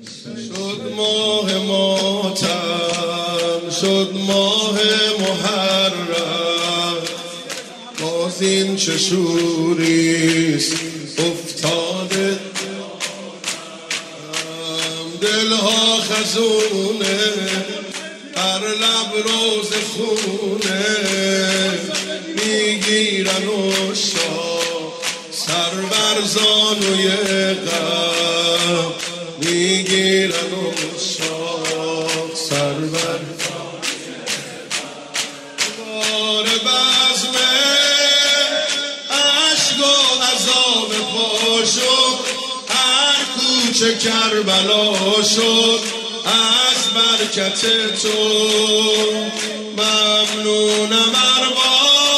شد ماه ماتم، شد ماه محرم، باز این چه شوریست افتاده، دلها خزونه، هر لب روز خونه، میگیرن و سر بر زانوی غم، میگیرن و سر بر بار بزمه، عشق و عذاب پا شد، هر کوچه کربلا شد از برکت تو. ممنونم ارباب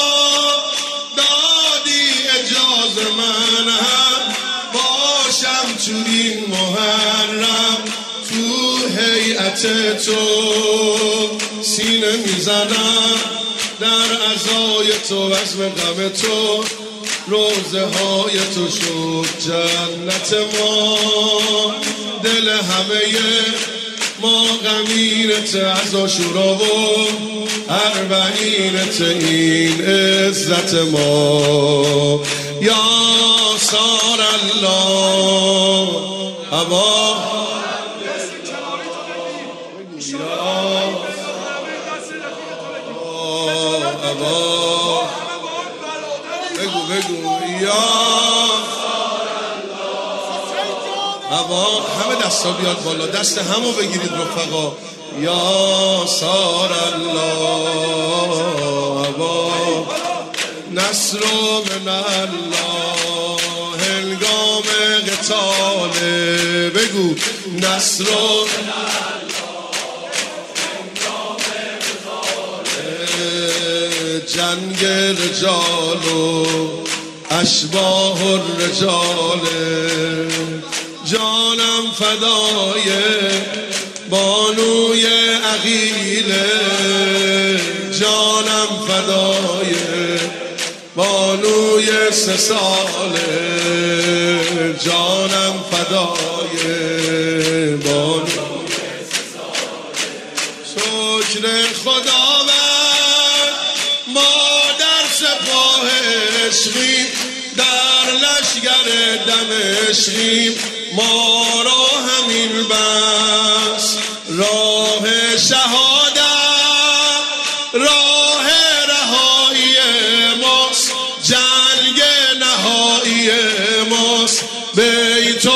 دادی اجازه من هم باشم تو این محرم، تو هیئت تو سینه میزنم در عزای تو، عزم غم تو، روزه های تو شد جنت ما، دل همه ما غمینت از عاشورا و اربعینت این عزت ما. یا سار الله ابا بگو یا ابا، همه دستا بیاد بالا، دست همو بگیرید رفقا. یا سار الله ابا، نصر من الله هنگام قتاله، بگو نصر من جنگ رجال و اشباح الرجال، جانم فدای بانوی عقیله، جانم فدای بانوی 3 ساله، جانم فدای بانوی 3 ساله. شکر خداوند ما در سپاه عشقیم، در لشگر دمشقیم، ما را همین بس راه شهادت، راه رهایی ماست، جنگ نهایی ماست، بیت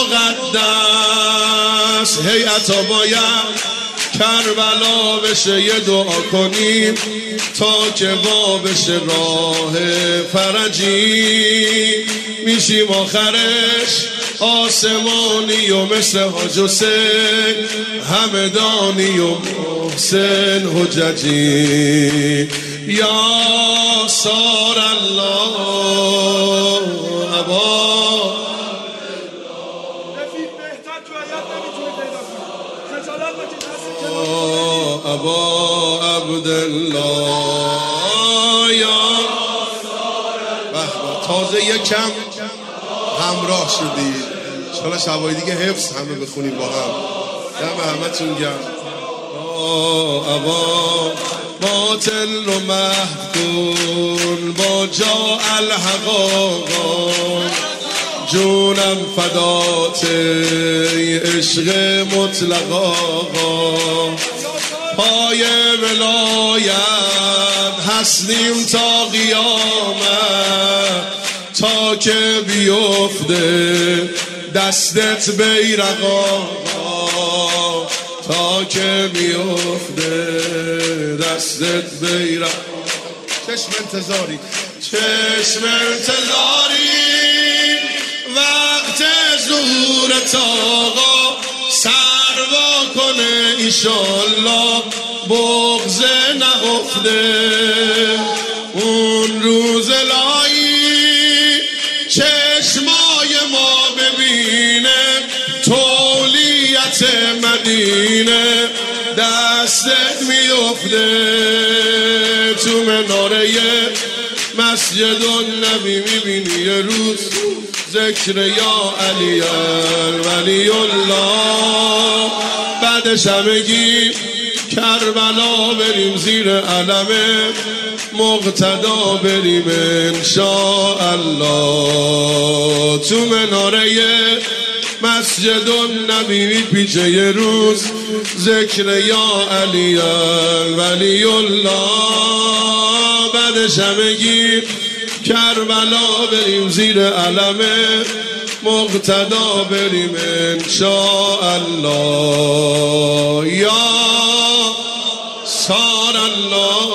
المقدس. هیئتا باید کربلا بشه، یه دعا کنیم تا که با بشه راه فرجی، میشیم آخرش آسمانی و مثل حاج حسین همدانی و محسن حججی. یا سار الله ابا ابا عبدالله. یا تازه یکم همراه شدید، انشاءالله شبای دیگه حفظ همه بخونیم با هم. دم همتون گرم. ابا باطل رو محکون با جا الحقاقا، جونم فدات عشق مطلقا، پای ولایت هستیم تا قیامت، تا که بیفته دستت بیرقا، تا که بیفته دستت بیرقا. چشم انتظاری، چشم انتظاری وقت ظهورت آقا، سر وا کنه ایشالله بغض نهفته، اون روز الهی چشمای ما ببینه، تولیت مدینه دستت میفته، تو مناره مسجد النبی میبینی یه روز ذکر یا علی ولی الله. بعدش همگی کربلا بریم زیر علم مقتدا بریم انشاءالله. تو مناره مسجد النبی پیچه یه روز ذکر یا علی ولی الله. بعدش همگی کربلا بریم زیر علم مقتدا بریم انشاءالله. یا سار الله